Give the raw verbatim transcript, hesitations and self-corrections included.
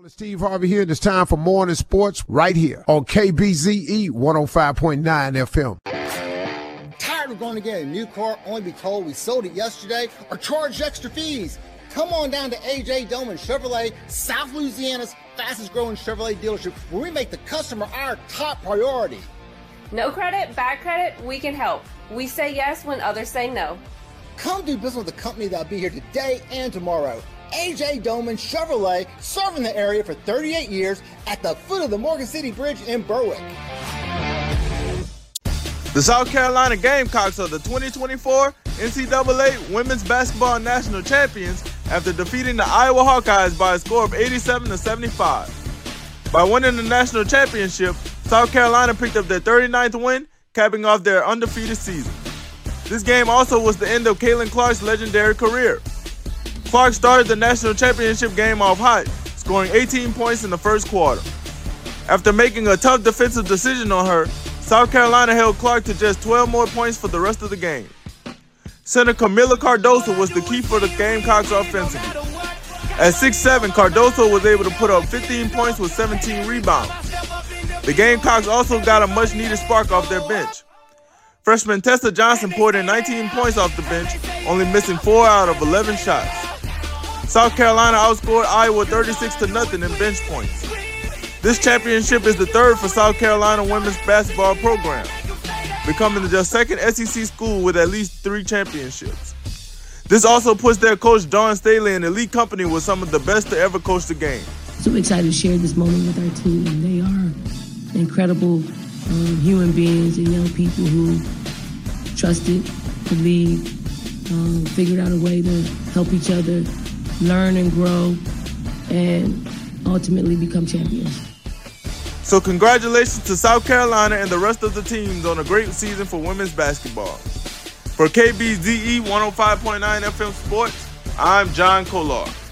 It's Steve Harvey here, and it's time for Morning Sports right here on K B Z E one oh five point nine F M. Tired of going to get a new car only to be told we sold it yesterday or charged extra fees? Come on down to A J Doman Chevrolet, South Louisiana's fastest growing Chevrolet dealership, where we make the customer our top priority. No credit, bad credit, we can help. We say yes when others say no. Come do business with a company that'll be here today and tomorrow. A J Doman Chevrolet, serving the area for thirty-eight years at the foot of the Morgan City Bridge in Berwick. The South Carolina Gamecocks are the twenty twenty-four N C double A Women's Basketball National Champions after defeating the Iowa Hawkeyes by a score of eighty-seven to seventy-five. By winning the national championship, South Carolina picked up their thirty-ninth win, capping off their undefeated season. This game also was the end of Caitlin Clark's legendary career. Clark started the national championship game off hot, scoring eighteen points in the first quarter. After making a tough defensive decision on her, South Carolina held Clark to just twelve more points for the rest of the game. Center Camila Cardoso was the key for the Gamecocks offensively. At six seven, Cardoso was able to put up fifteen points with seventeen rebounds. The Gamecocks also got a much-needed spark off their bench. Freshman Tessa Johnson poured in nineteen points off the bench, only missing four out of eleven shots. South Carolina outscored Iowa thirty-six to nothing in bench points. This championship is the third for South Carolina women's basketball program, becoming the second S E C school with at least three championships. This also puts their coach Dawn Staley in elite company with some of the best to ever coach the game. So excited to share this moment with our team. They are incredible um, human beings and young people who trusted, believed, um, figured out a way to help each other learn and grow, and ultimately become champions. So congratulations to South Carolina and the rest of the teams on a great season for women's basketball. For K B Z E one oh five point nine F M Sports, I'm John Kolar.